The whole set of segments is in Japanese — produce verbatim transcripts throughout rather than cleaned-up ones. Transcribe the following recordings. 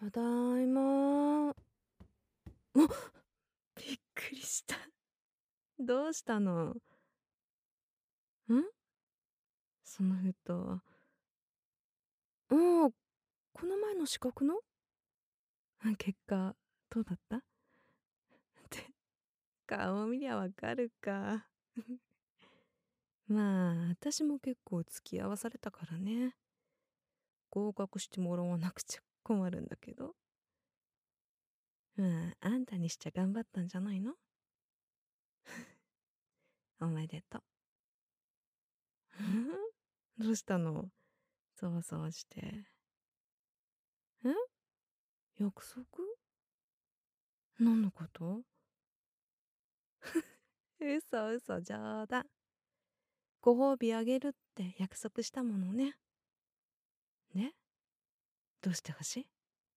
ただいま。あ、びっくりした。どうしたの？ん？その封筒。ああ、この前の資格の？あ、結果、どうだった？って、顔を見りゃわかるか。まあ、私も結構付き合わされたからね。合格してもらわなくちゃ困るんだけど。まあ、あんたにしちゃ頑張ったんじゃないの？おめでとう。どうしたの？そわそわして。え？約束？何のこと？嘘嘘、冗談。ご褒美あげるって約束したものね。ね？どうしてほしい？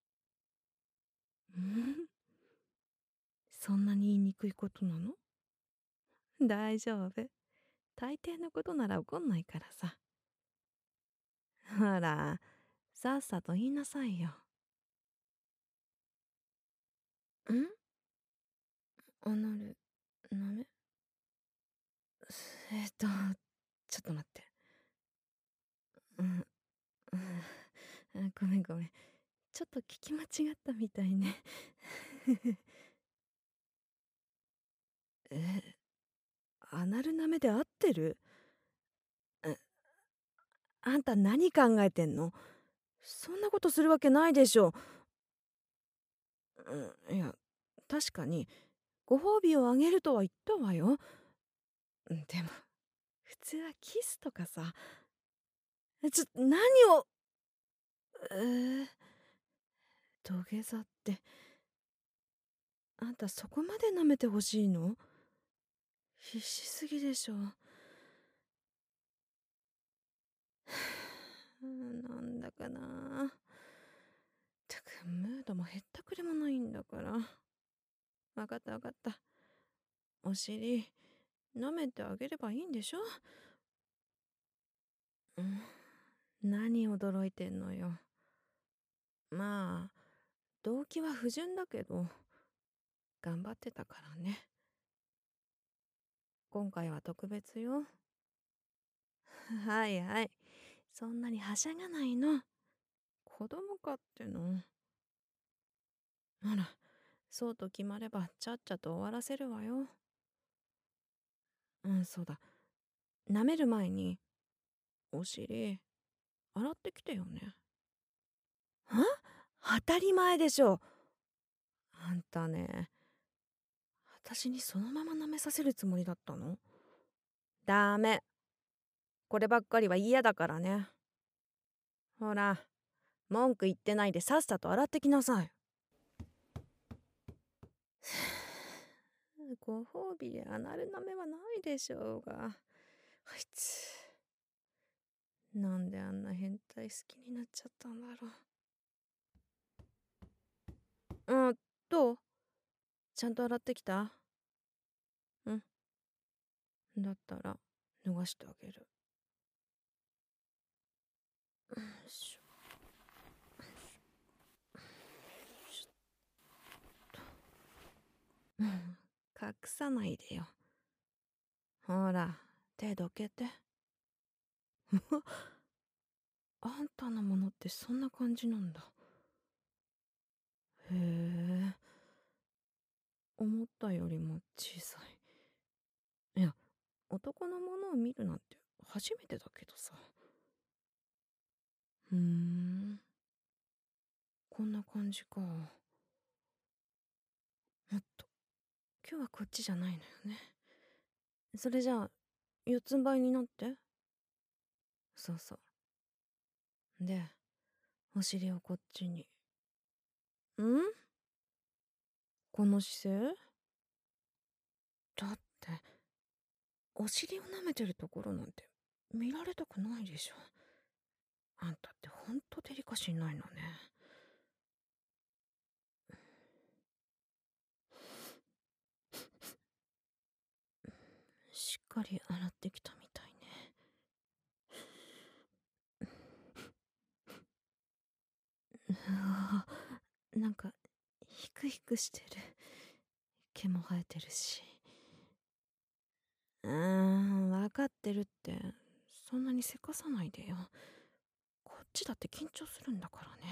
うん？そんなに言いにくいことなの？大丈夫。大抵のことなら怒んないからさ。ほら、さっさと言いなさいよ。ん？アナル、なめ？えっと、ちょっと待って。うん、うん、あ、ごめんごめん。ちょっと聞き間違ったみたいね。え、アナル舐めで合ってる？え、あんた何考えてんの？そんなことするわけないでしょ。うん、いや、確かに、ご褒美をあげるとは言ったわよ。うん、でも、普通はキスとかさ。え、ちょ、何を。えー、土下座って。あんたそこまで舐めてほしいの？必死すぎでしょ。なんだかな。たく、ムードもへったくれもないんだから。わかったわかった。お尻、舐めてあげればいいんでしょ？うん、何驚いてんのよ。まあ、動機は不純だけど、頑張ってたからね。今回は特別よ。はいはい。そんなにはしゃがないの。子供かっての。あら、そうと決まればちゃっちゃと終わらせるわよ。うん、そうだ。舐める前に、お尻、洗ってきてよね。は？当たり前でしょ。あんたね、私にそのまま舐めさせるつもりだったの？ダメ。こればっかりは嫌だからね。ほら、文句言ってないでさっさと洗ってきなさい。ご褒美でアナル舐めはないでしょうが。あいつ、なんであんな変態好きになっちゃったんだろう。うん、どう？ちゃんと洗ってきた？うん。だったら、脱がしてあげる。よいしょ。うん、隠さないでよ。ほら、手どけて。あんたのものってそんな感じなんだ。へえ。思ったよりも小さい。いや、男のものを見るなんて初めてだけどさ。ふーん。こんな感じか。もっと、今日はこっちじゃないのよね。それじゃあ、四つん這いになって。そうそう。で、お尻をこっちに。ん？この姿勢？だって、お尻を舐めてるところなんて見られたくないでしょ。あんたってほんとデリカシーないのね。しっかり洗ってきたみたいね。うわ、 なんか、ヒクヒクしてる。毛も生えてるし。うーん、わかってるって。そんなにせかさないでよ。こっちだって緊張するんだからね。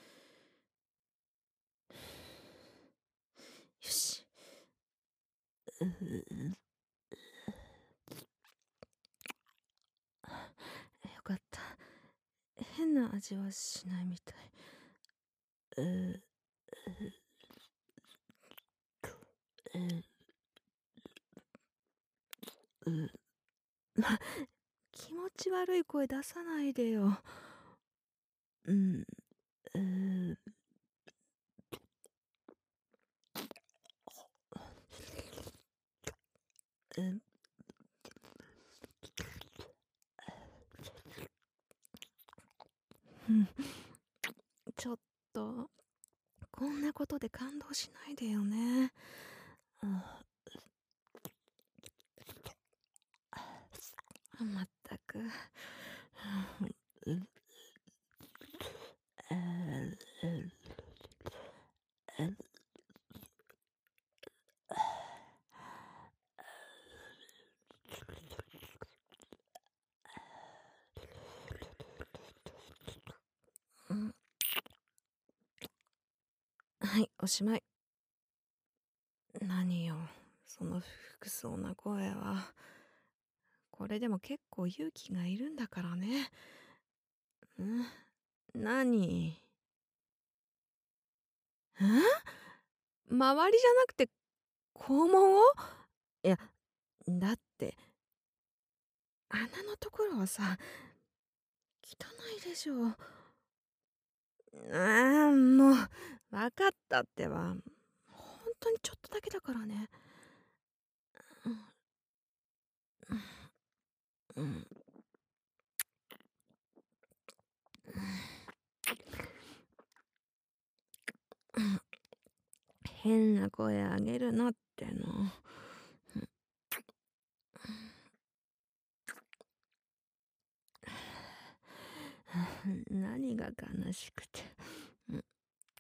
よし。ううよかった。変な味はしないみたい。うううう気持ち悪い声出さないでよ。うん、うう、うん、ちょっと、こんなことで感動しないでよね。あまったく。うんはい、おしまい。何よ、その複層な声は。これでも結構勇気がいるんだからね。ん何ん周りじゃなくて肛門をいや、だって、穴のところはさ、汚いでしょ。ああ、もう、わかったってば。ほんとにちょっとだけだからね。うん、うん、うん。変な声あげるなっての。何が悲しくて。うん、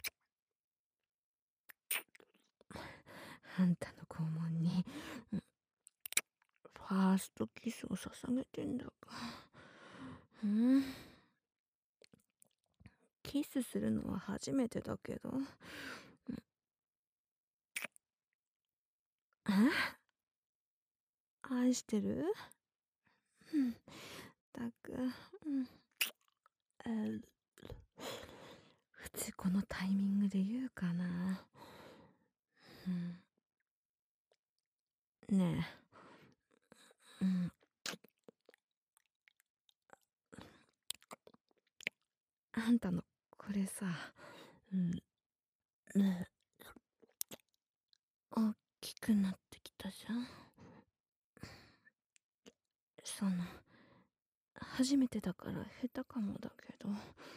あんたの肛門に、うん、ファーストキスを捧げてんだか。うん、キスするのは初めてだけど。え愛してるうん。たく、うん。え普通このタイミングで言うかな。うん。ねえ、うん。あんたのこれさ、うん、ねえ、大きくなってきたじゃん。その、初めてだから下手かもだけど、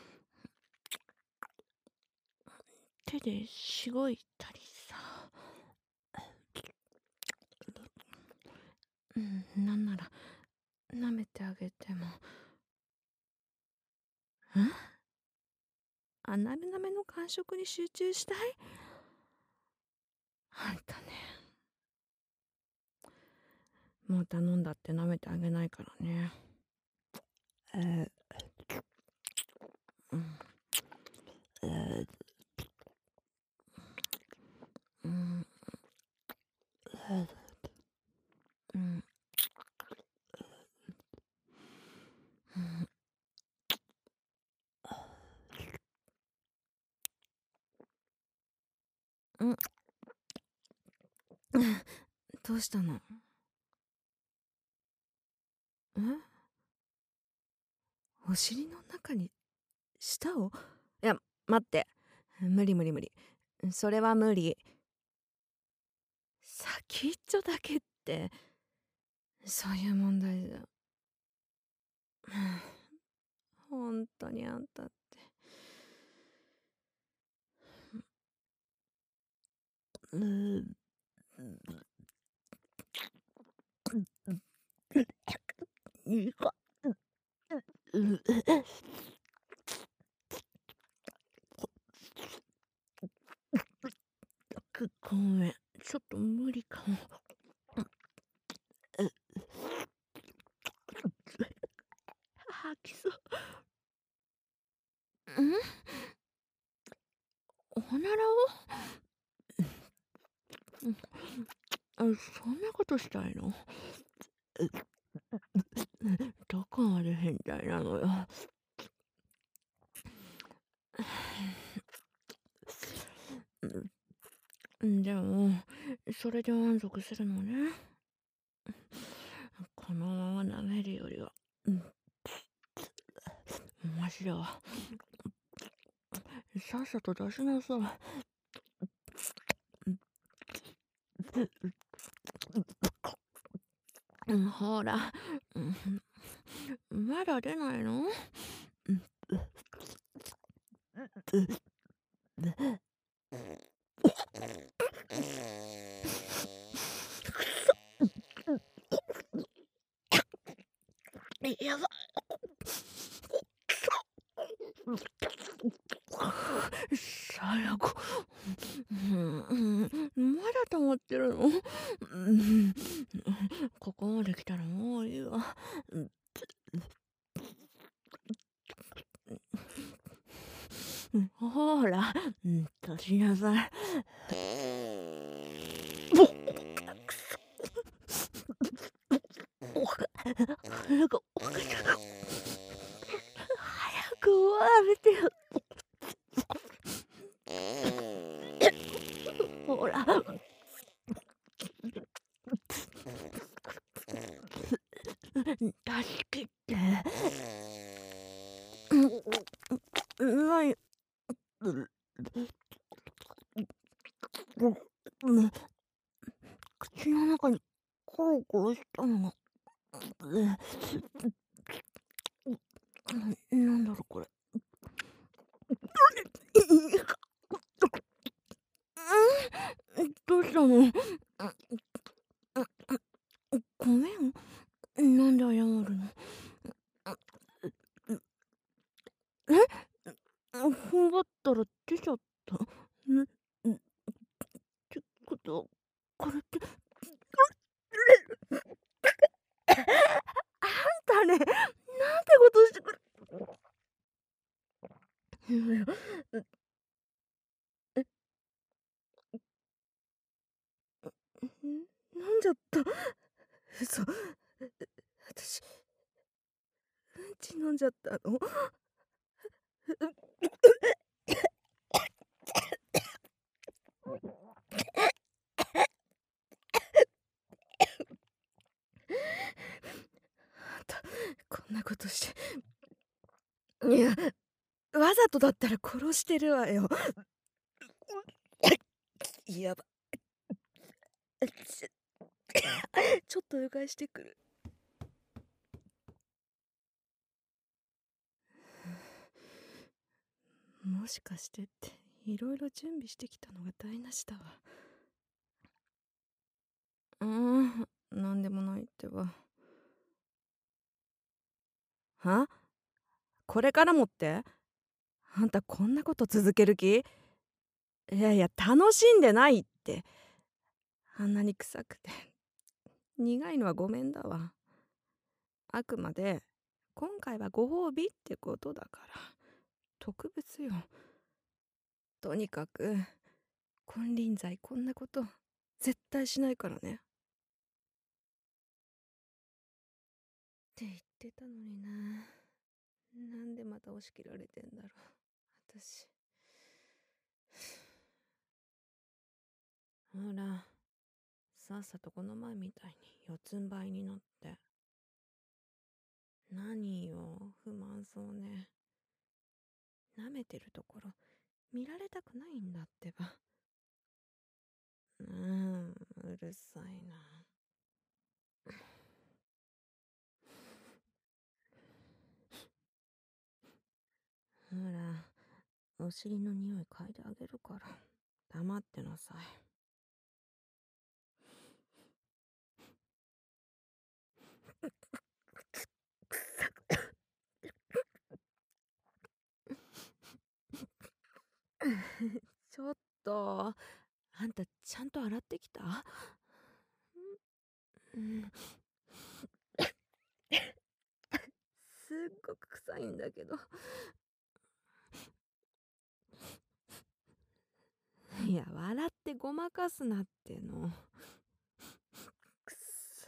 手でしごいたりさ、うん、なんなら舐めてあげても。んアナル舐めの感触に集中したいあんたね。もう頼んだって舐めてあげないからね。えー、うん、えー、うん、えー、うん、うん、うん、どうしたのえお尻の中に舌をいや、待って。無理無理無理。それは無理。先っちょだけって、そういう問題だ。ほんとにあんたって。うーいかうごめん、ちょっと無理かも。う、吐きそう。ん？おならを？うん、あ、そんなことしたいの？どこまで変態なのよ。うん、でも、それで満足するのね。このまま舐めるよりは、うん、マジだわ。さっさと出しなさい。うん、ほら、うん、まだ出ないの？うん、やば。最悪。うん、うん、まだ溜まってるの？うん、ここまで来たらもういいわ。うん、ほら、うん、出しなさい。早く、早く終わらせてよ。ほら。出し切って。うん、ない。うん、うん、口の中にコロコロしたのが、うん、なんだろうこれ。うん、どうしたの？ごめん。なんで謝るの？え？踏ん張ったら出ちゃった。ん？ん？ってことは、これって、あんたね、なんてことしてくる。え、飲んじゃった。嘘。私、うんち飲んじゃったの？あんた、こんなことして。いや、わざとだったら殺してるわよ。やば。ちちょっとうがいしてくる。もしかしてって、いろいろ準備してきたのが台無しだわ。うーん、なんでもないってば。は？これからもって？あんたこんなこと続ける気？いやいや、楽しんでないって。あんなに臭くて。苦いのはごめんだわ。あくまで、今回はご褒美ってことだから。特別よ。とにかく、金輪際こんなこと、絶対しないからね。って言ってたのにな。なんでまた押し切られてんだろう。私。ほら、さっさとこの前みたいに四つん這いになって。何よ、不満そうね。舐めてるところ、見られたくないんだってば。うーん、うるさいな。ほら、お尻の匂い嗅いであげるから。黙ってなさい。ちょっと、 あんたちゃんと洗ってきた？うん、すっごく臭いんだけど。いや、笑ってごまかすなっての。くっさ。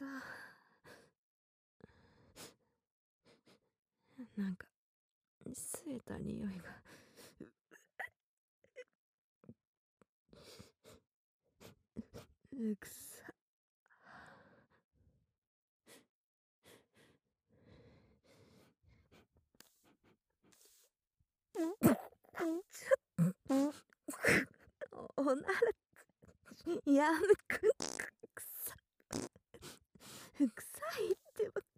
なんか、吸えた匂いが。うくさ。おおなら、やめく、くさ。臭いってば。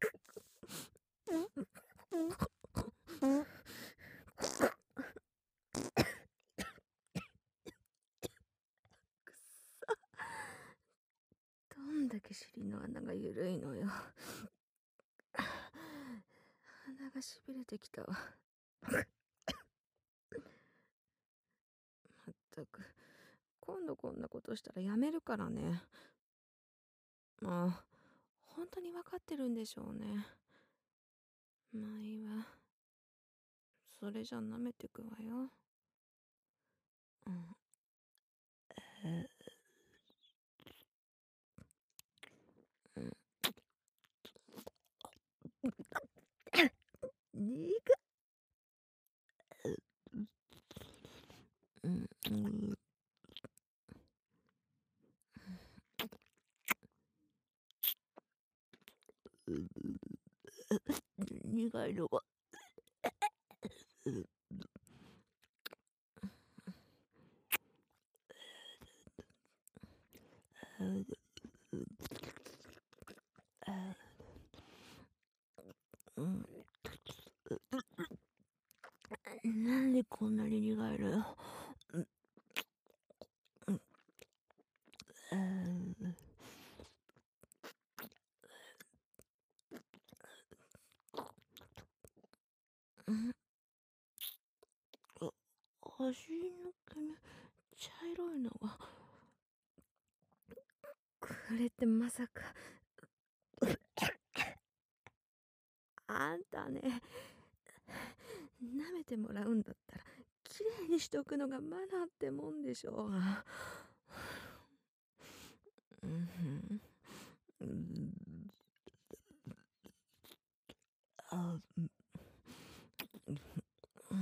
どんだけ尻の穴がゆるいのよ。鼻がしびれてきたわ。まったく、今度こんなことしたらやめるからね。まあ、本当にわかってるんでしょうね。まあいいわ。それじゃ舐めてくわよ。うん。えうん。にが、うん、うん、苦いのが、うん、うん、うん、なんでこんなに苦いのよ。うん、うん、うん、あ、足の毛に茶色いのが、これってまさか、あんたね、舐めてもらうんだったら、きれいにしとくのがマナーってもんでしょうが。うん、うん、あ、うん、うん、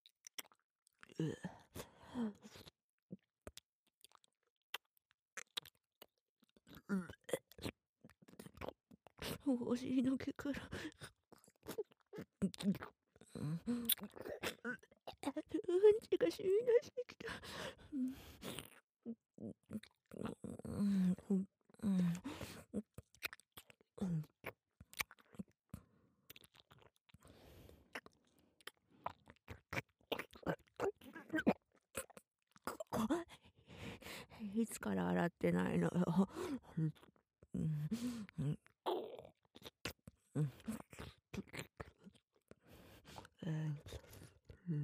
うん、お尻の毛から、うん、うんちが染み出してきた。うん、うん、うん、うん、うん、いつから洗ってないのよ。うん、うん、うん、うん、うん、うん、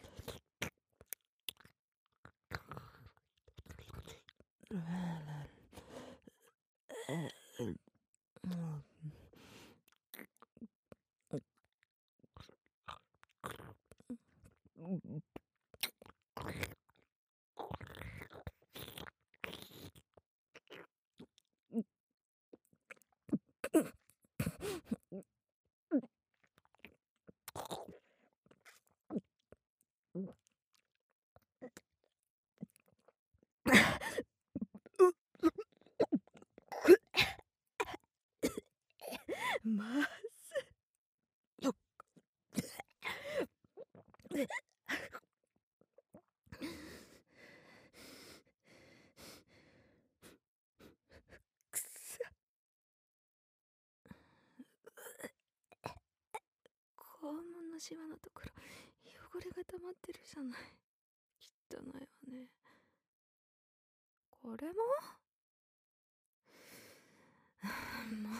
まず、くさ、肛門のシワのところ、汚れが溜まってるじゃない。汚いわね。これもも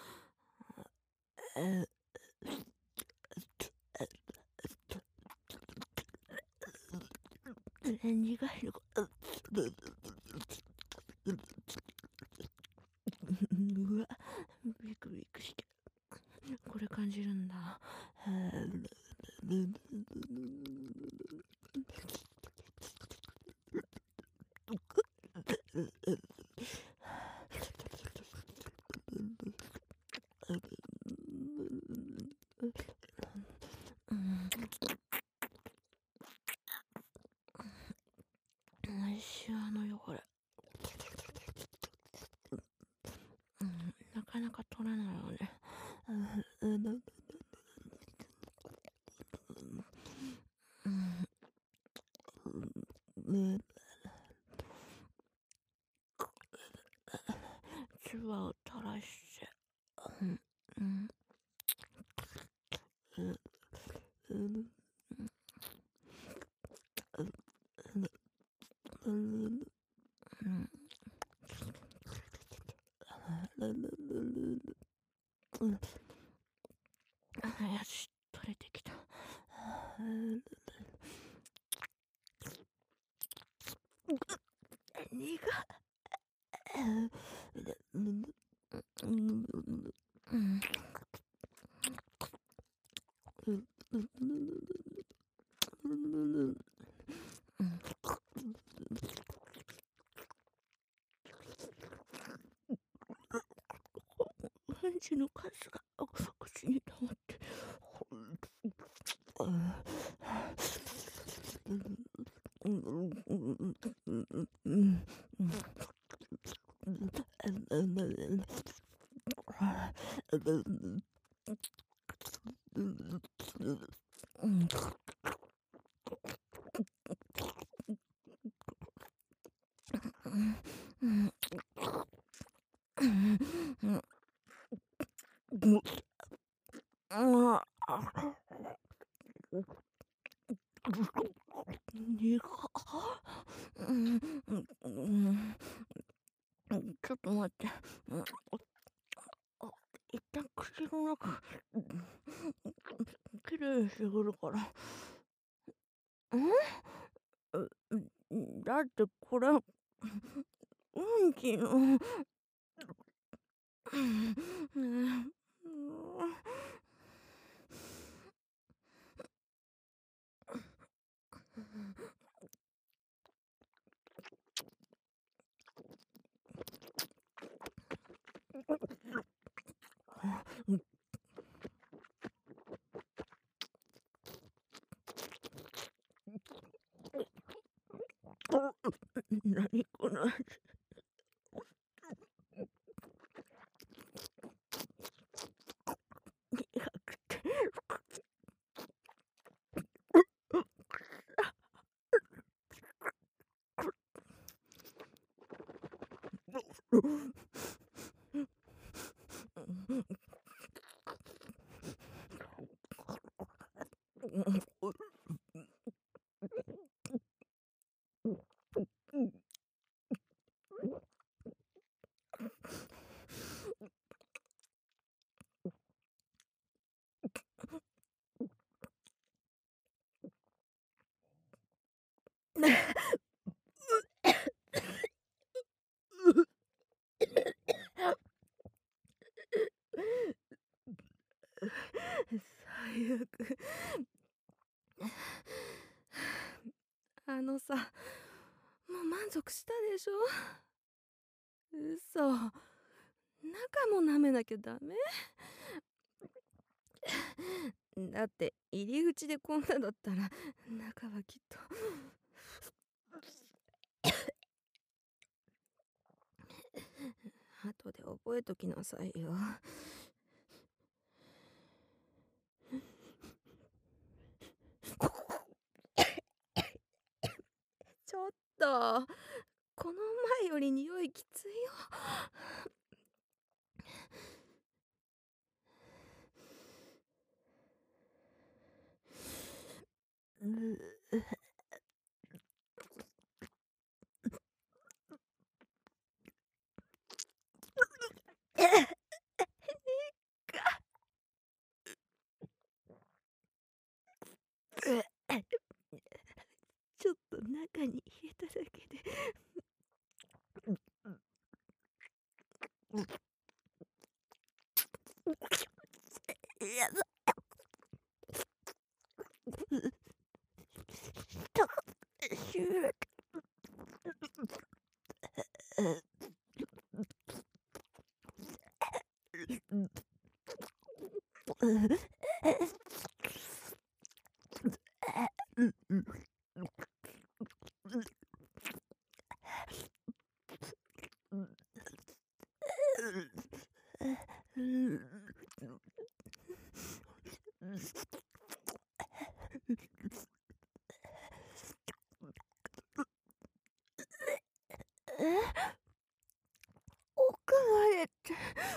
う、え、苦いのが、 クしてこれ感じるんだ。うん、シワの汚れ、うん、なかなか取れないよね。うん、唾を垂らして、うんうんうんうんうんよし、取れてきた。苦っ。うんうんちの数が口に溜まって。ちょっと待って。一旦口の中、きれいにしてくるから。んだってこれ、うんちの、何この味。苦くて。最悪。あのさ、もう満足したでしょ。嘘。中も舐めなきゃダメ。だって入り口でこんなだったら中はきっと。後で覚えときなさいよ。ちょっと、この前より匂いきついよ。ちょっと中に入れただけで奥までって。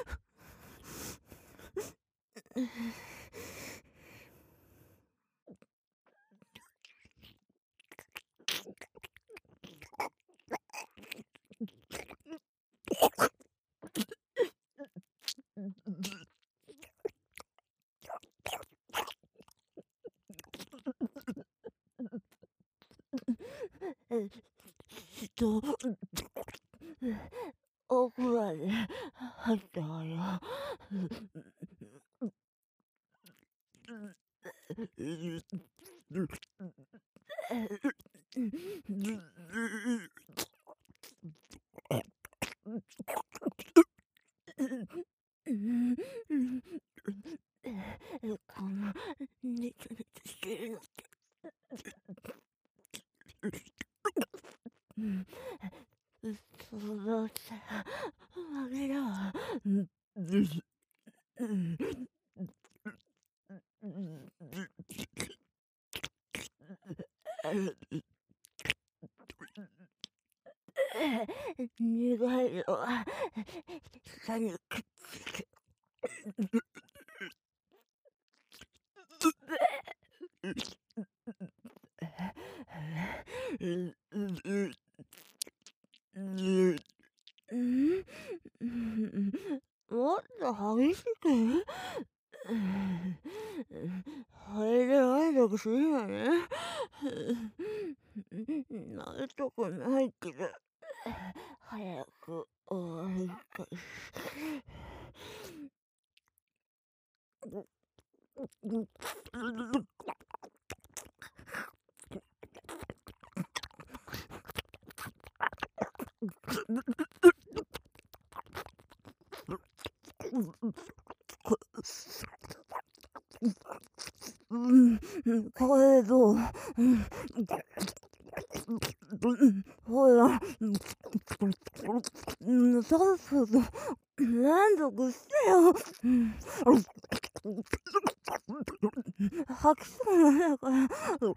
人、奥まで入ったわよ。このネチネチしてるのって。そうだったら負けだわ。苦いのは舌にくっつく。もっと激しく。それで満足するわね。なるとこないけど、早く終わりたい。これどう？ほら、さっさと満足してよ。吐きそうなんだから。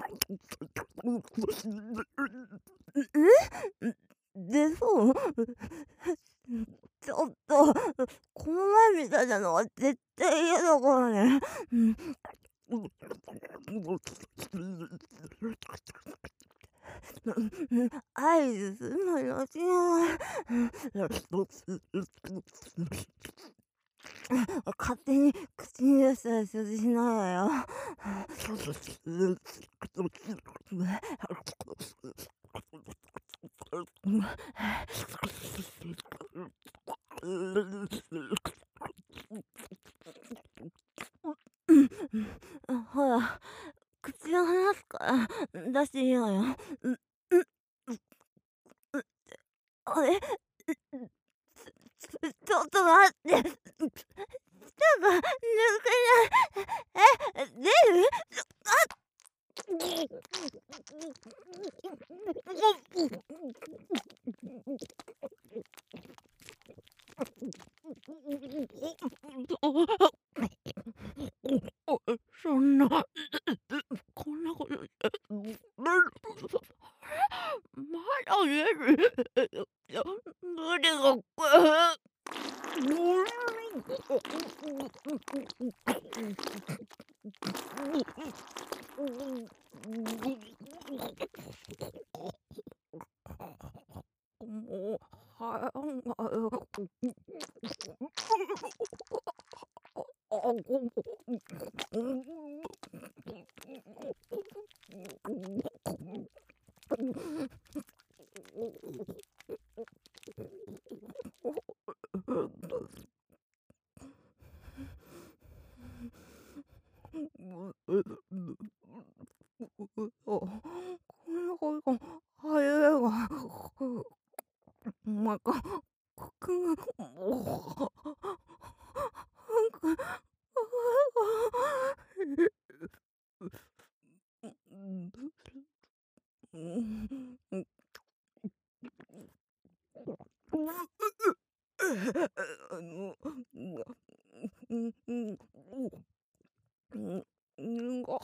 え？出そう？ちょっと、この前みたいなのは絶対嫌だからね。合図するのよ、しない。勝手に口に出したら承知しないわよ。ほら、口を離すから出していいわよ。う、う、う、あれ、ちょっと待って。舌が抜けない。え、出る？そんな、こんなことして、まだ出る？無理がく。もう、はこんな声がなんか、こくが、おなんか、うん、うん、うん。あの、うん、うん、うん、うん、あ、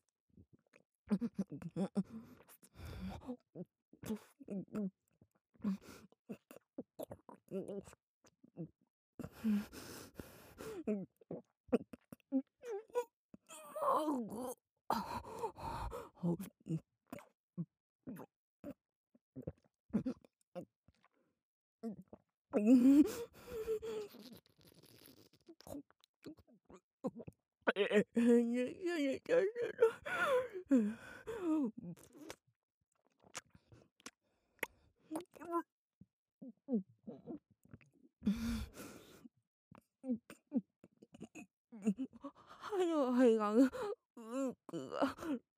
歯の肺が、うんくが、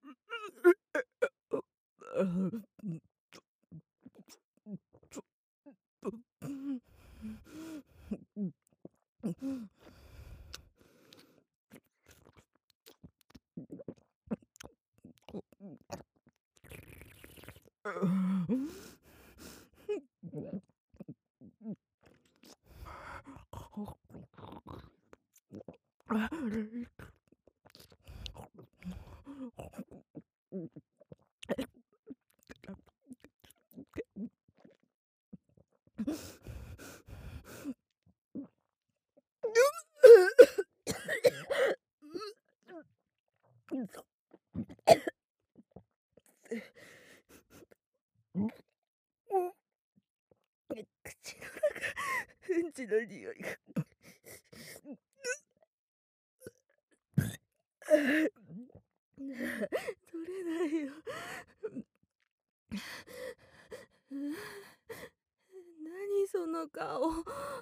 口の中、うんちの匂いが。取れないよ。何その顔。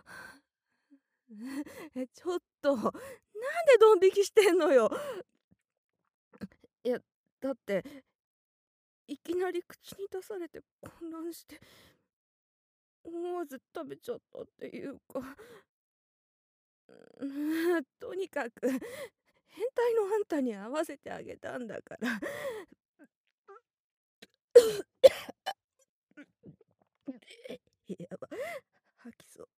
え、ちょっと、なんでドン引きしてんのよ。いや、だって、いきなり口に出されて混乱して、思わず食べちゃったっていうか、うん、とにかく、変態のあんたに合わせてあげたんだから。やば、吐きそう。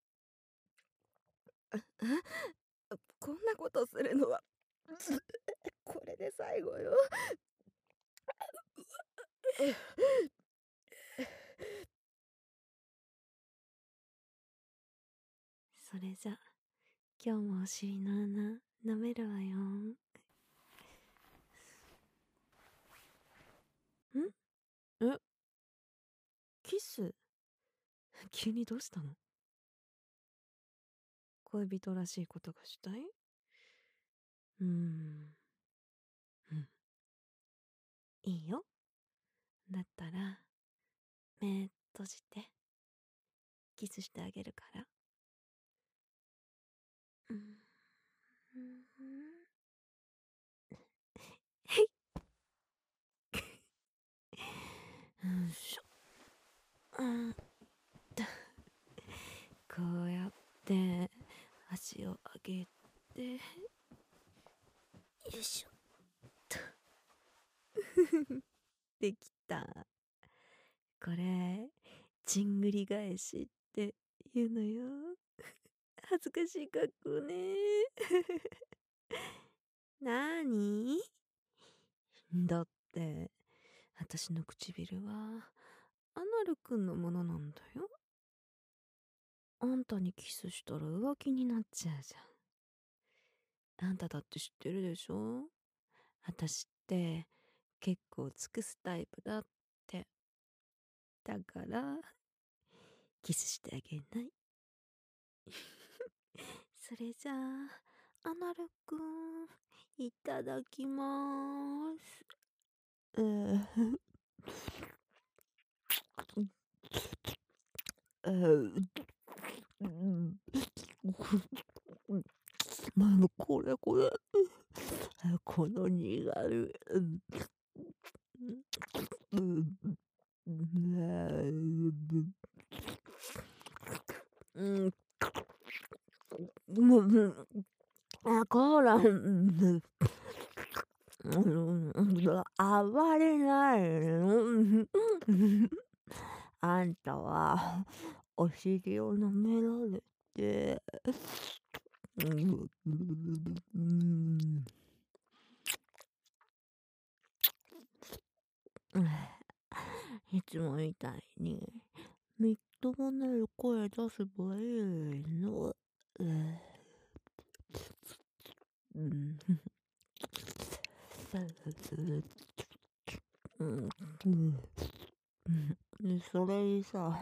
こんなことするのは、これで最後よ。それじゃ、今日もお尻の穴舐めるわよ。ん？え、キス？急にどうしたの？恋人らしいことがしたい？うーん。うん。いいよ。だったら、目閉じて、キスしてあげるから。うん。うん。へい。よいしょ。うん。こうやって足を上げて、よいしょっと。できた。これ、ちんぐり返しって言うのよ。恥ずかしい格好ね。なーに？だって、私の唇は、アナルくんのものなんだよ。あんたにキスしたら浮気になっちゃうじゃん。あんただって知ってるでしょ？私って結構尽くすタイプだって。だから、キスしてあげない。それじゃあ、アナルくん、いただきまーす。うーうーん。これこれ。この苦い。うん。うん。 ほら、うん、うん、暴れないの。あんたは、お尻を舐められて、うん、うん、いつもみたいに、みっともない声出せばいいの。うん。うん。うん。うん。それにさ、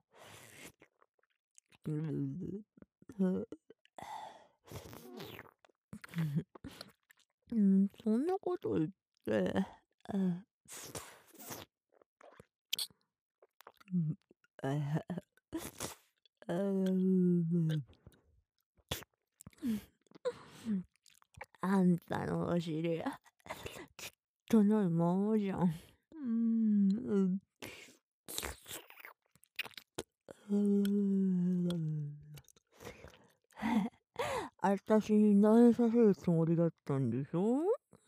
うん。うん、そんなこと言って、うん。うん。うん。あんたのお尻、汚いままじゃん。うん。うん。あたしに慣れさせるつもりだったんでしょ？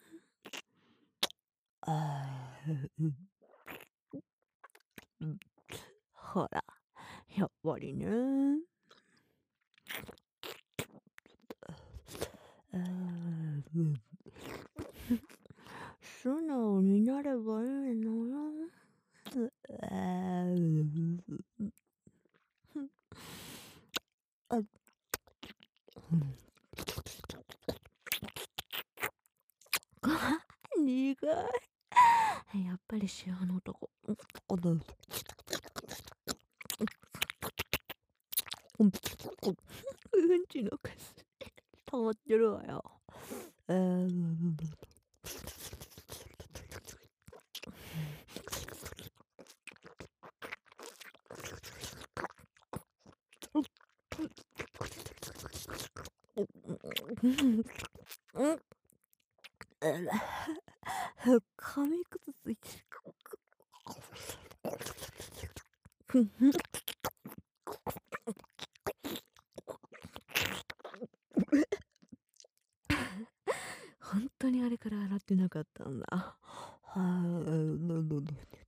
ああ、うん、うん。ほら、やっぱりね。ああ、うん。素直になればいいのよ。ああ、うん。あ、うん。苦い。やっぱり塩の男。あの、うんちの数溜まってるわよ。ああ、うん。うん。紙くずついてる。ほんとにあれから洗ってなかったんだ。はあ、なんだ。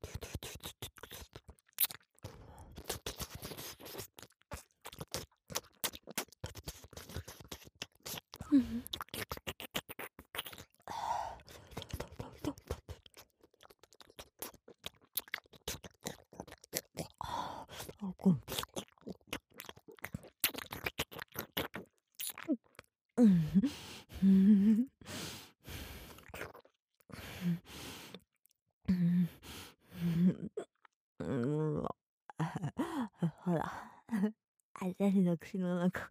うん。うん、ほら、あたしの口の中、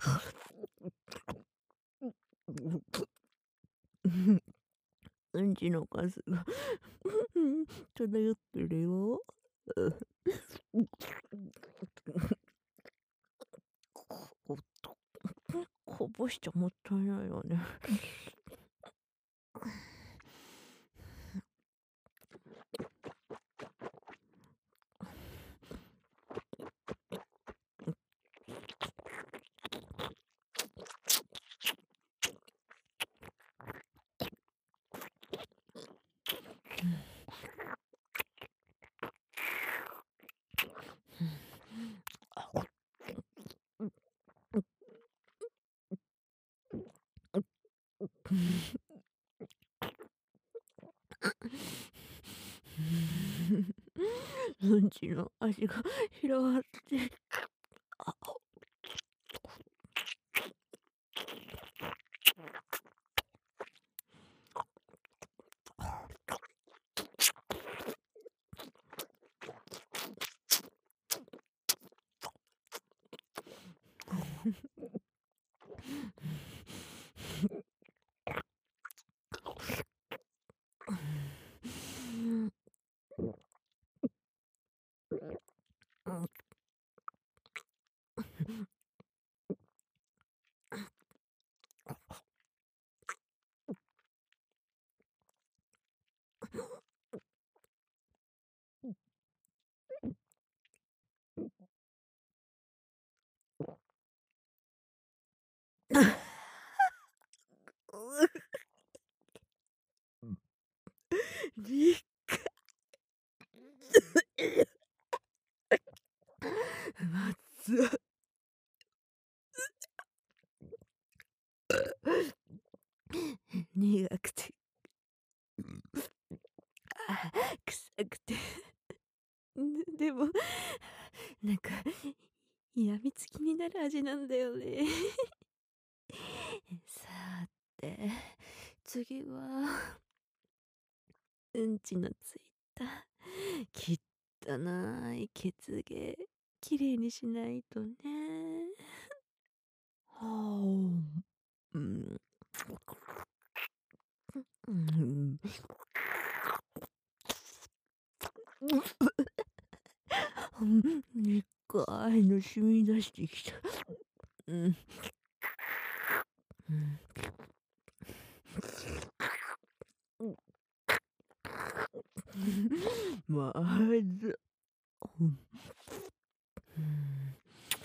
うんちの数が漂ってるよ。ここぼしちゃもったいないわね。うんちの味が広がって、 りっかまずっ。苦くて、あ、臭くて。でも、なんか、やみつきになる味なんだよね。さて、次は、うんちのついた、汚い血芸、きれいにしないとね。はあ。うん。うん。うん、にかいの染み出してきた。うん。うん。まず。うん。うん。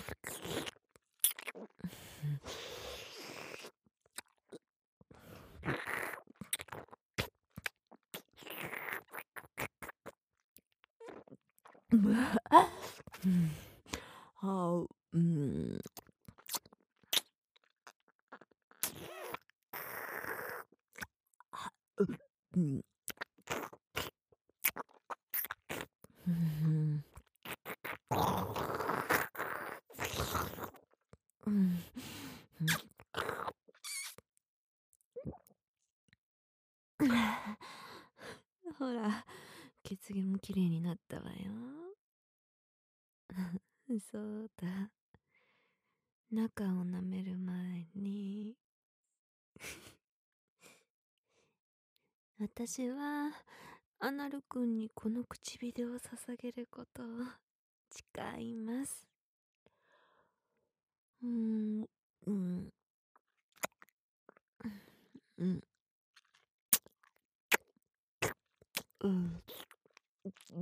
うん。はう、うん。は、う、うん。うん。うん。ほら、血毛もきれいになったわよ。そうだ。中を舐める前に私はアナルくんにこの唇を捧げることを誓います。うーん、うん、うん、うん、うん、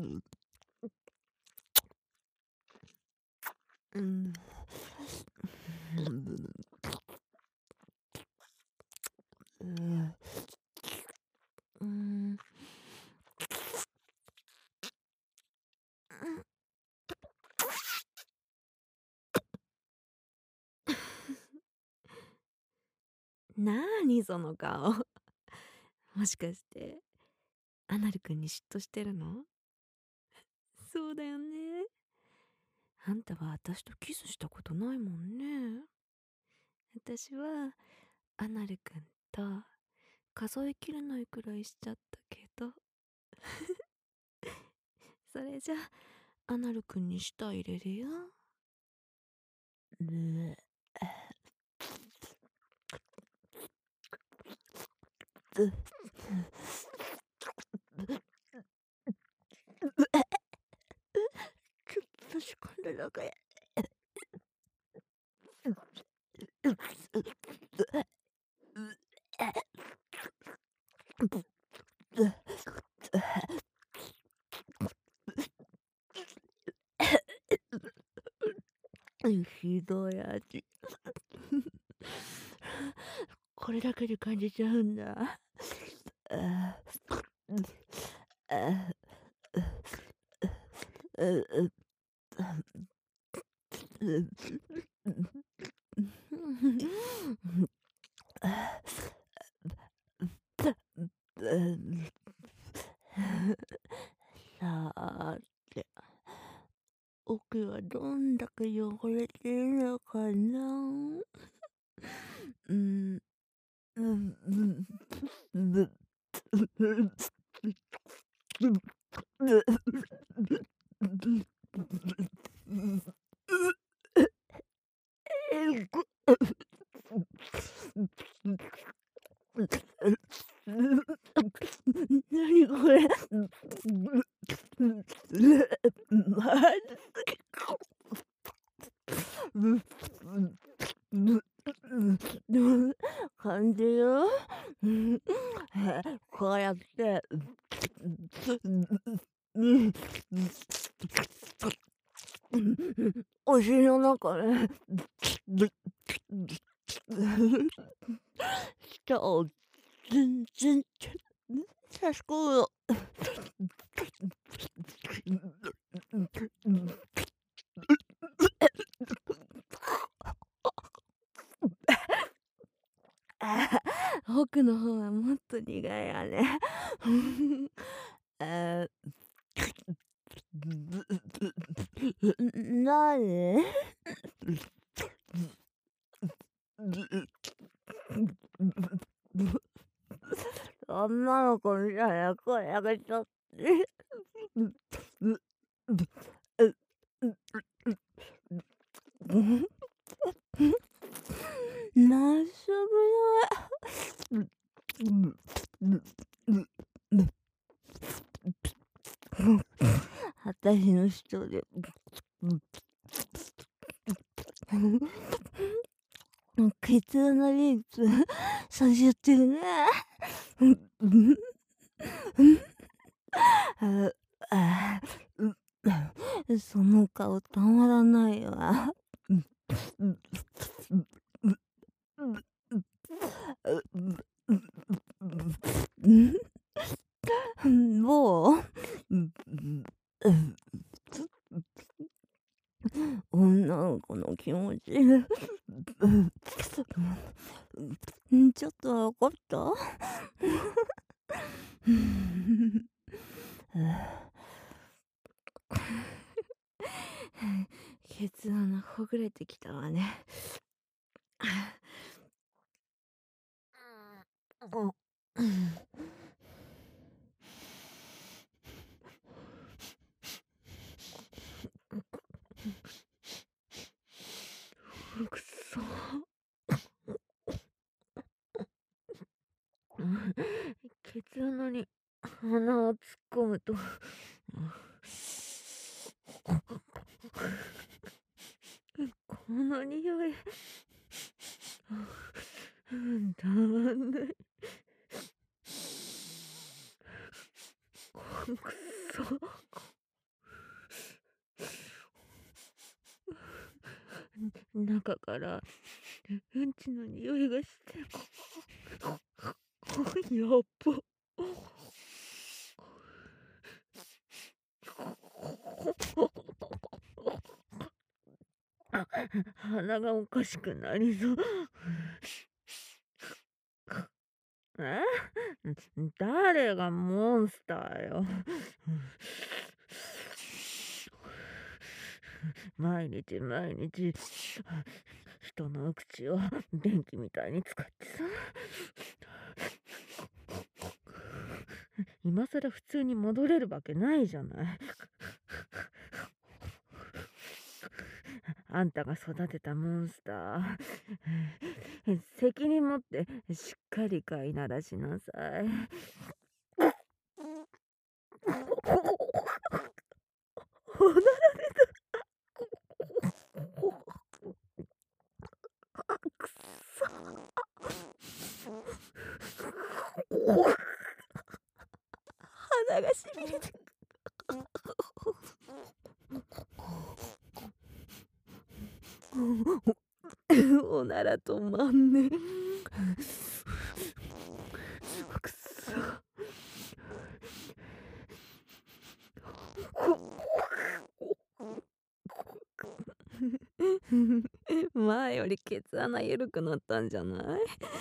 うん、うん、うん、なーにその顔。もしかしてアナルくんに嫉妬してるの？そうだよね。あんたは私とキスしたことないもんね。私はアナルくんと数えきれないくらいしちゃったけど。それじゃアナルくんに舌入れるよ。ねえ。ちょっと仕込んだだけ。ひどい味。これだけで感じちゃうんだ。ああさあて、奥はどんだけ汚れてるのかな。うん、うん、うん、うん、なにこれ。まず感じる。こうやってお尻の中で舌をしく。あ奥の方はもっと苦いわね。あなに？女の子みたいな声上げちゃって。なしょぶない。あたしの人で。ケツ穴リープさせちゃってるね。ああその顔たまらないわ。もう女の子の気持ちちょっとわかったケツ穴ほぐれてきたわね。くそ。ケツ穴に鼻を突っ込むとこの匂いたまんない。くそ。中からうんちの匂いがしてやっば。鼻がおかしくなりそう。え？誰がモンスターよ。毎日毎日人の口を電気みたいに使ってさ。今更普通に戻れるわけないじゃない。あんたが育てたモンスター、責任持ってしっかり飼いならしなさい。おなら出た。くそ。鼻がしびれておなら止まんね。くそ。前よりケツ穴緩くなったんじゃない？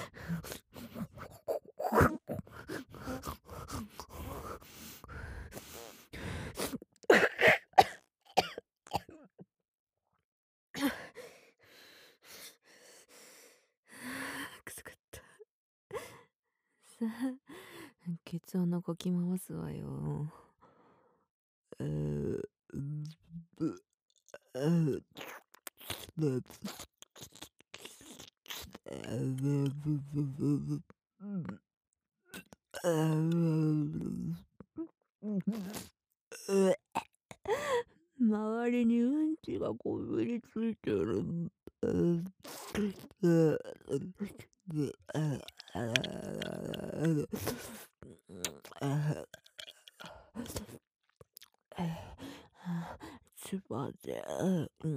くそかった。さあ、ケツ穴かき回すわよ。うーぶうぶ周りにうんちがこびりついてる。つばで、うん。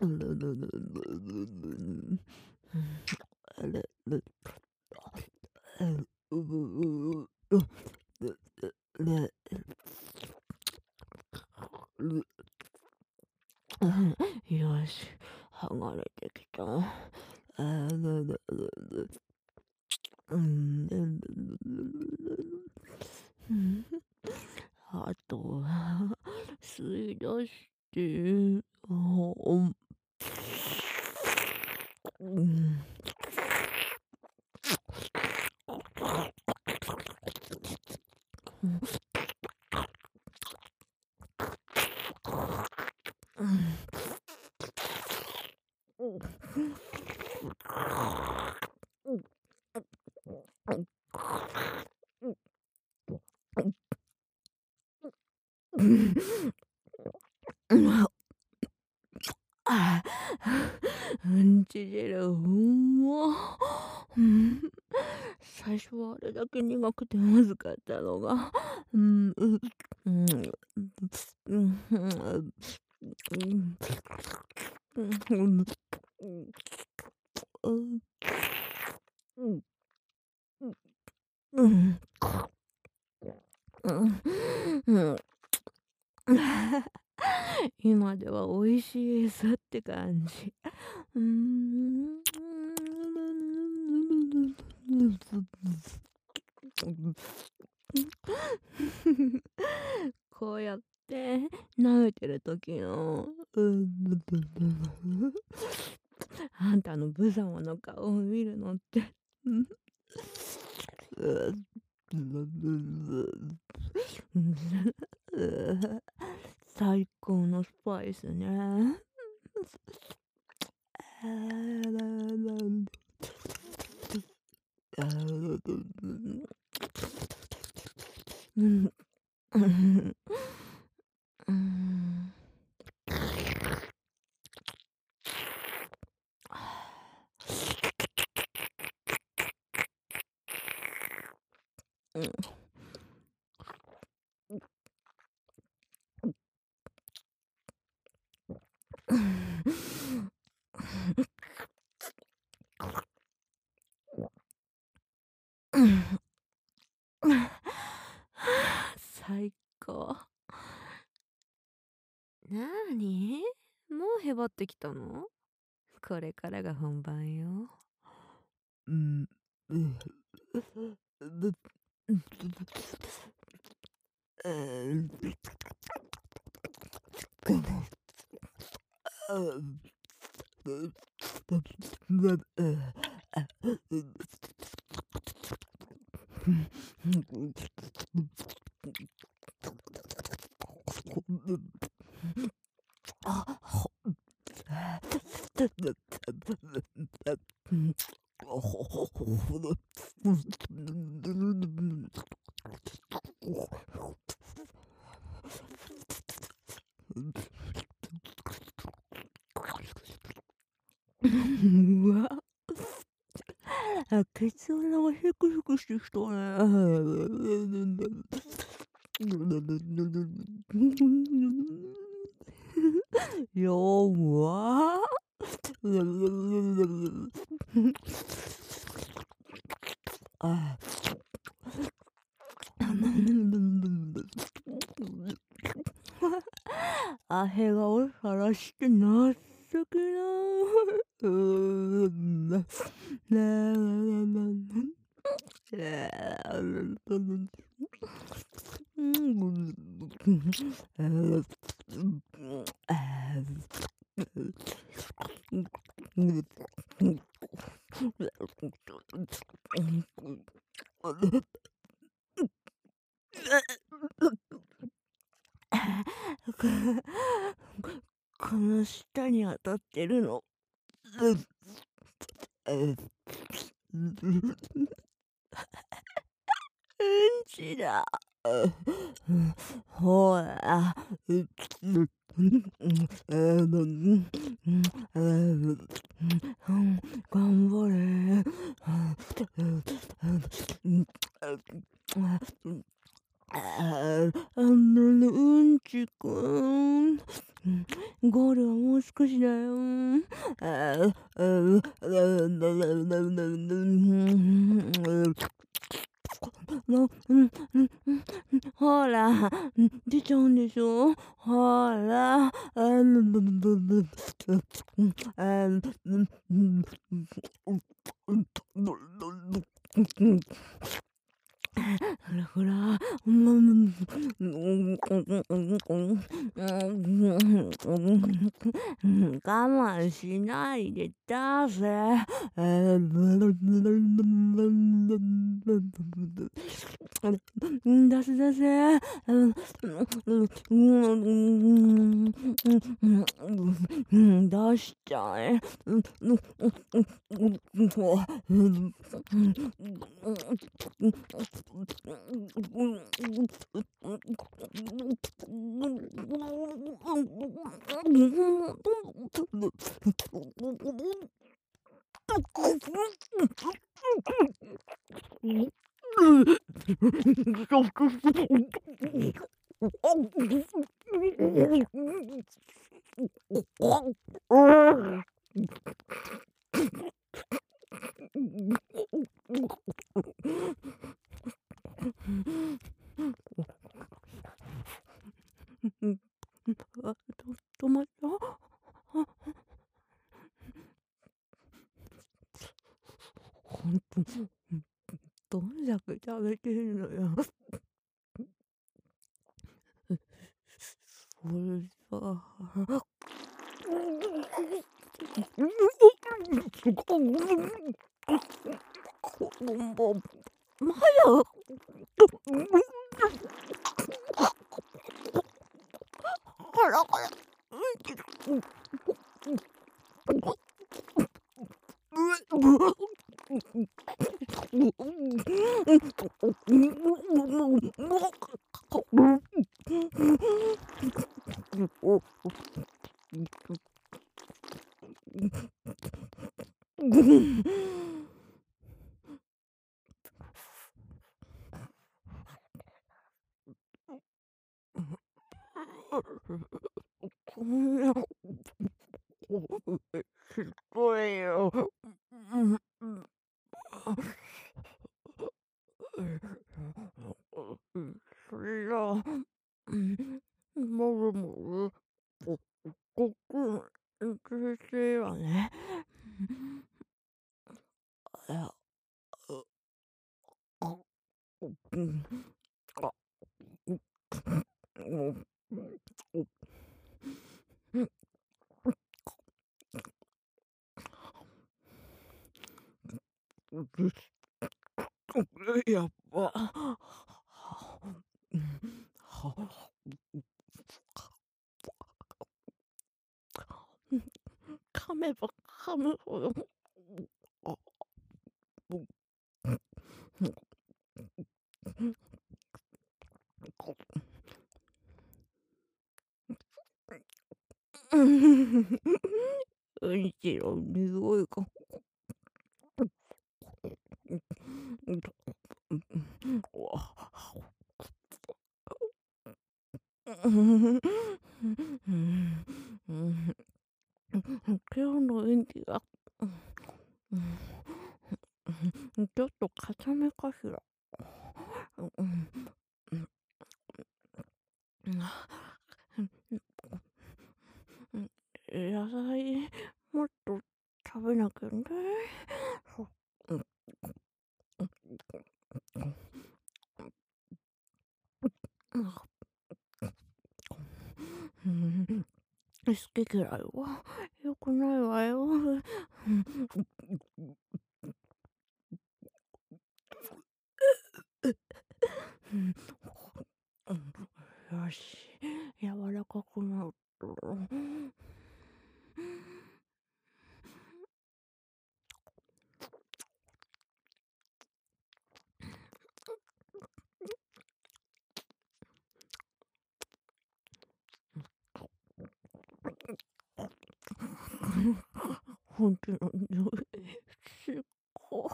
よし、剥がれてきた。うん、あとは吸い出して、あん、うん。ああ、うんち汁うま。うん。最初はあれだけ苦くてまずかったのが、うん、う、うん、うん、うん、うん、うん、うん、うん、うん、うん、うん、うん。今では美味しい餌って感じ。うーん。こうやって舐めてる時の、あんたの無様な顔を見るのって、最高のスパイスね。うん。うん。うん。うん。最高。なーに？もうへばってきたの？これからが本番よ。うん。うん。うわ、ケツ穴がシクシクしてきたね。弱。ああへがをさらして情けな。うーん。ねえ、この下に当たってるの。うんちだ。ほら。頑張れ。あのうんちくん。ゴールをもう少しだよ。ああ、ああ、もう、うん、うん、うん、ほら、うん、出ちゃうんでしょ。ほら、あの、ぶぶぶぶ、うん、あの、うん、うん、うん、うん、うん、ほらほら、うん、うん、うん、我慢しないで出せ。出せ出せ。出しちゃえ。あ、と止まった。あ、ほんと、どんだけ食べてるのよ。それさ、こんばん、まだ、ほらほら、こんな、すごいよ。うん、うん。それが、うん、もぐもぐ、すっごく苦しいわね。いや、あ、うん、あ、うん、うん、うん、やっば。うん、は、噛めば噛むほど、あ、うん、うん、しろ、匂いが。今日の演技が、ちょっと固めかしら。野菜もっと食べなきゃね。好き嫌いは良くないわよ。よし、柔らかくなった。本当の匂い、すっご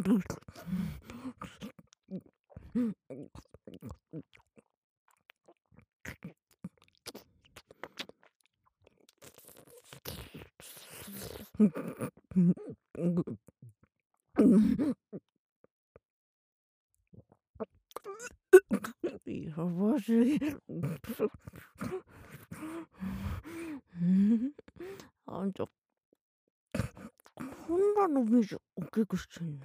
やばすぎる。あんた、こんなの目じゃ大きくしてんの？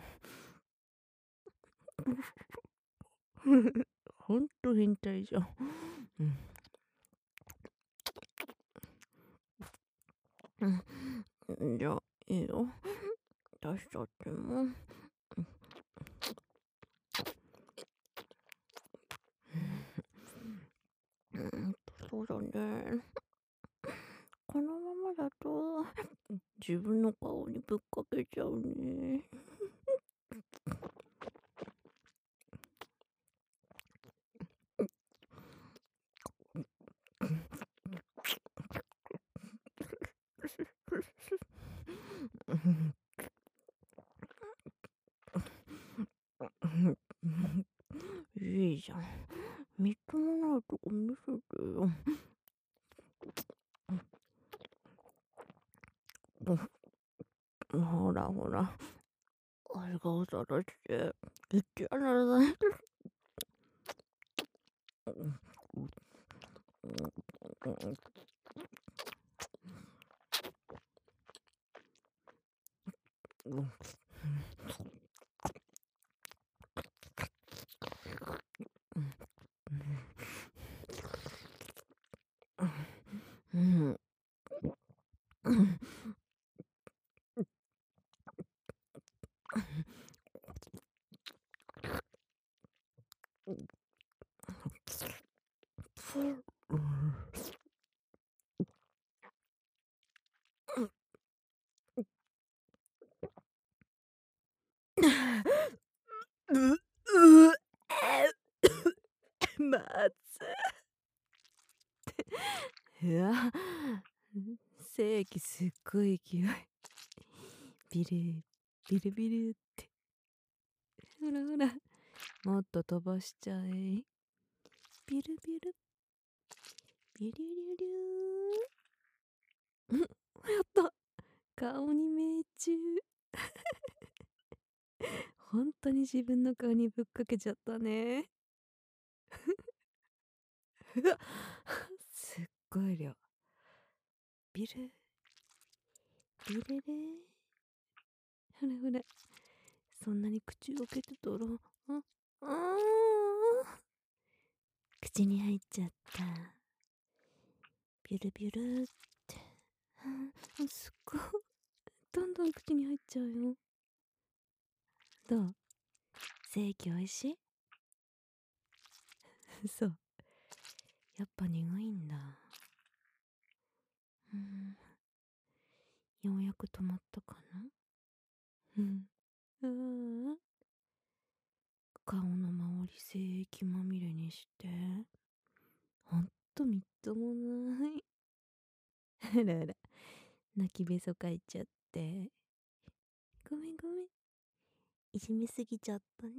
ほんと変態じゃん。うん。じゃあ、いいよ。出しちゃっても。うん、そうだね。このままだと、自分の顔にぶっかけちゃうね。いいじゃん。みっともないとこ見せてよ。ほらほら。あ顔さらして言ってやらない。うん。う、う、まずい。うわ、精液すっごい勢い。ビル、ビルビルって。ほらほら、もっと飛ばしちゃえ。ビルビル、ビリリリュー。やった。顔に命中。本当に自分の顔にぶっかけちゃったね。すっごい量。ビル、ビレレ。ほらほら。そんなに口を開けてたら、あ、あー。口に入っちゃった。ビュルビュルって。あ、すっごい。どんどん口に入っちゃうよ。どう？精液おいしい？そう。やっぱ苦いんだ。うん。ようやく止まったかな？うん。ああ。顔の周り精液まみれにして。ほんとみっともない。あらあら。泣きべそかいちゃって。ごめんごめん。いじめすぎちゃったね。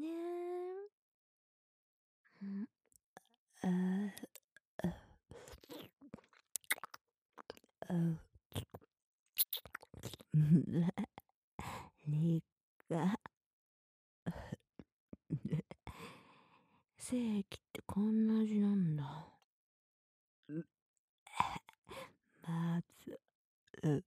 うん。ああ。ああ。りか。精液ってこんな味なんだ。まず、う。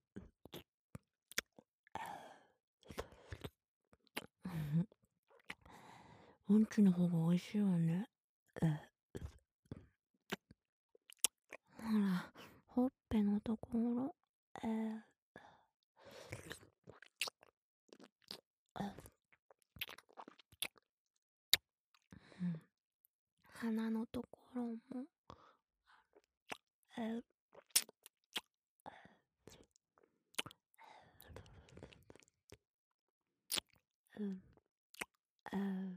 うんちの方が美味しいわね。ほら、ほっぺのところ。えー、うん、鼻のところも。えー、うん、えー、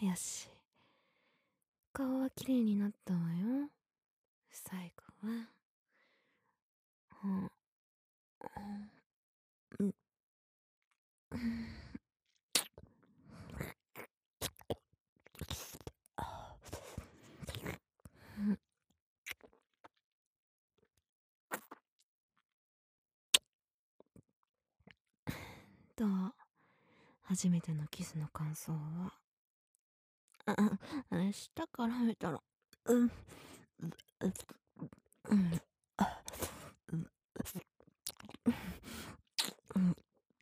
よし。顔はきれいになったわよ。最後は。うん。うん。うん。どう？初めてのキスの感想は？あ、あ、舌からめたら、うん、う、う、うん、あ、う、うん、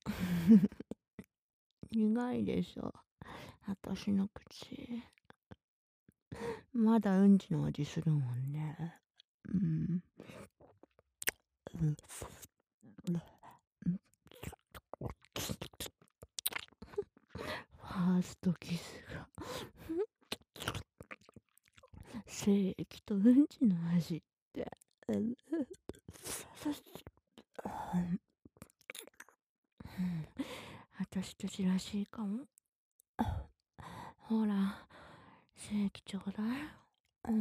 苦いでしょ、私の口。まだうんちの味するもんね。うん。うん。ファーストキスが精液とうんちの味って、うん、私たちらしいかも。ほら、精液ちょうだい。うん。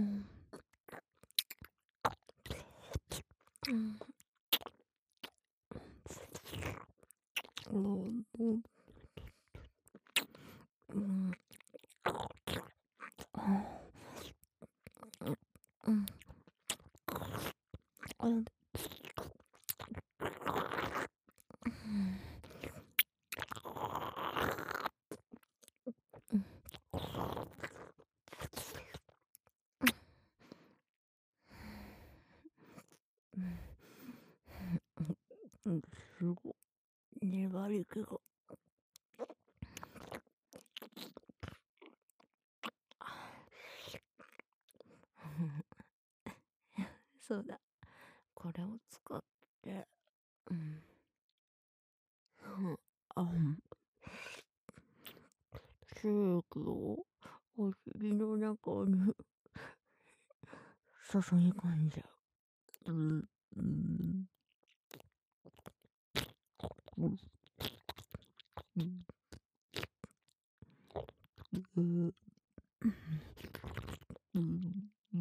うん。うん。うん。うん。うん。うん、すごい。粘り気が。そうだ。これを使って、うん。うん。あ、うん。精液をお尻の中に注ぎ込んじゃう。うん。うん。うん。うん。うん。うん。うん。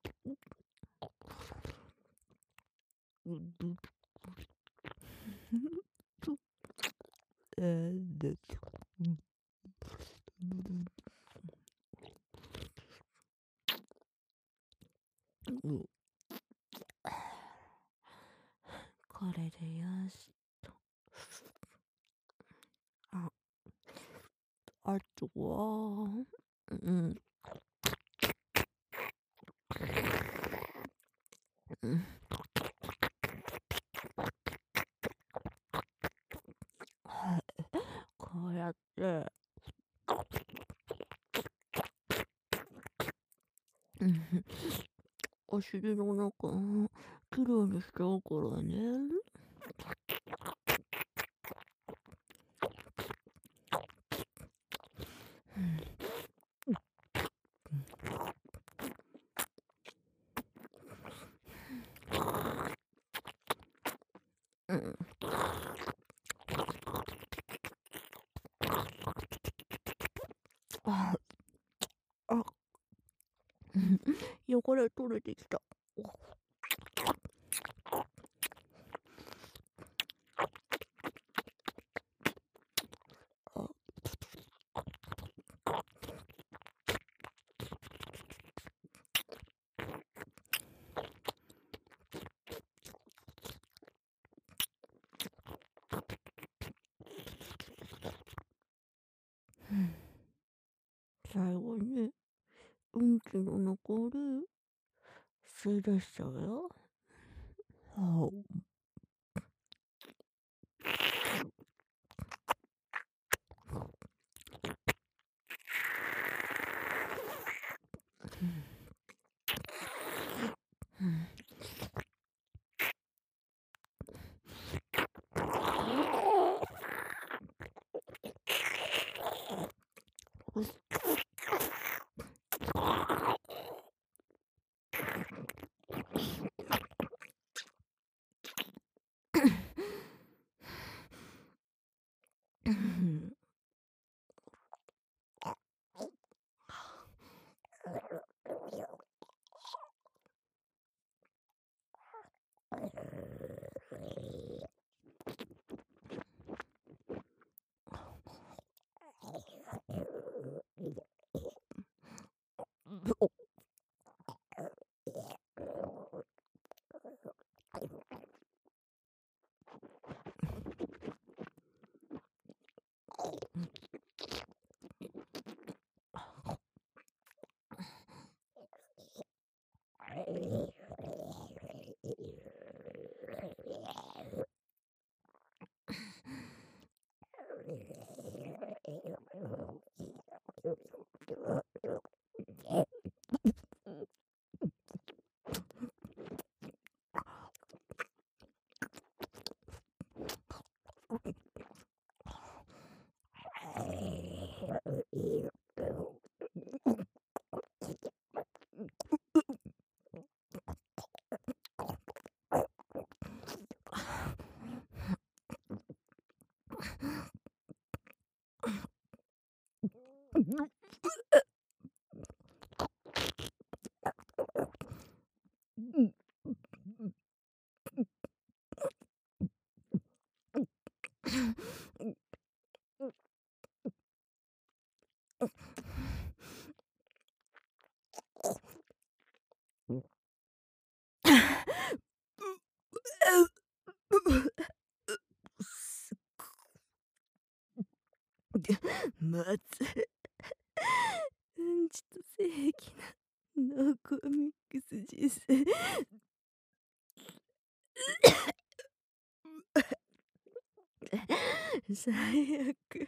うん。えー、で、うん。うん。これでよしと。あ、あとは、うん。うん。はい。こうやって、うん。お尻の中をきれいにしちゃうからね。うん。うん。あ、あ、うん。汚れ取れてきた。あ、うん。最後に、うんちの残り、吸い出しちゃうよ。はあ。うん。 まずい。うんちと性癖な濃厚ミックスジュース。最悪。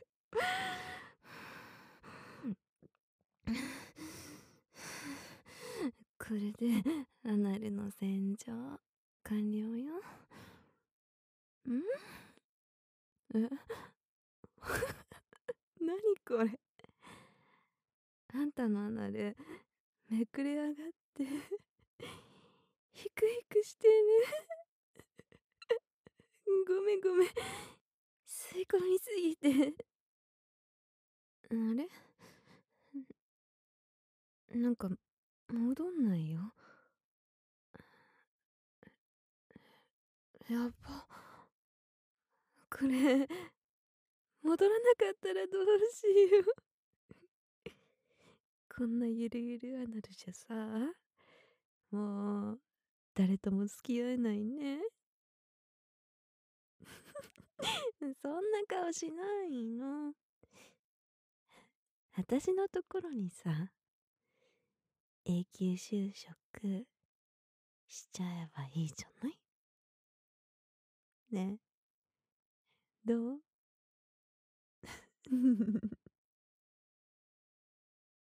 これでアナルの洗浄完了よ。ん？え何これ。あんたのアナルめくれ上がってヒクヒクしてる。ごめんごめん、吸い込みすぎて。あれ、なんか戻んないよ。やば、これ戻らなかったらどうしよう。こんなゆるゆるアナルじゃさ、もう誰とも付き合えないね。そんな顔しないの。私のところにさ、永久就職しちゃえばいいじゃない？ね、どう？